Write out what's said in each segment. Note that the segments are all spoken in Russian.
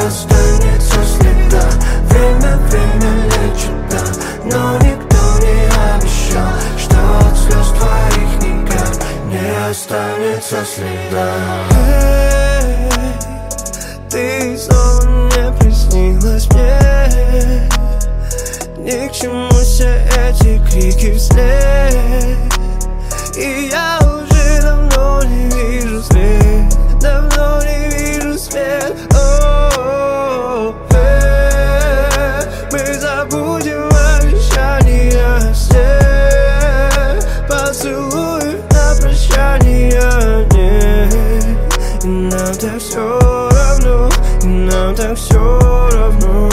останется следа. Время лечит, да, но никто не обещал, что от слез твоих никак не останется следа. Ты снова не приснилась мне. Ни к чему все эти крики вслед. И я уже давно не вижу свет. Давно не вижу свет. Мы забудем обещания все. Поцелуй на прощание нет. И нам так все равно. И нам так все равно.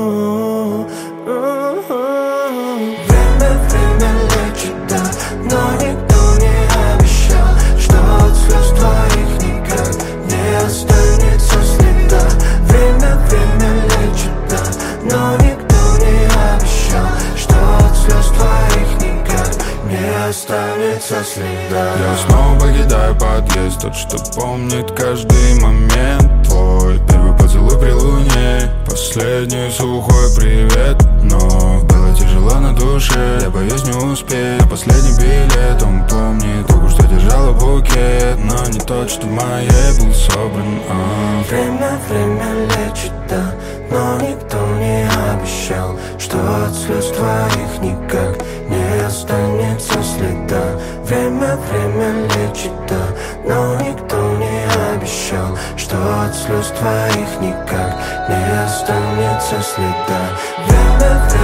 Время лечит, да, но никто не обещал, что от слез твоих никак не останется следа. Время лечит, да, но никто не обещал, что от слез твоих никак не останется следа. Я снова покидаю подъезд, тот, что помнит каждый момент твой. Первый поцелуй при луне, последний сухой привет. Но было тяжело на душе, я боюсь не успеть. Последний билет, он помнит руку, что держала букет, но не тот, что в моей был собран. Время лечит, да, но никто не обещал, что от слез твоих никак не останется следа. Время лечит, да, но никто не обещал, что от слез твоих никак не останется следа. Время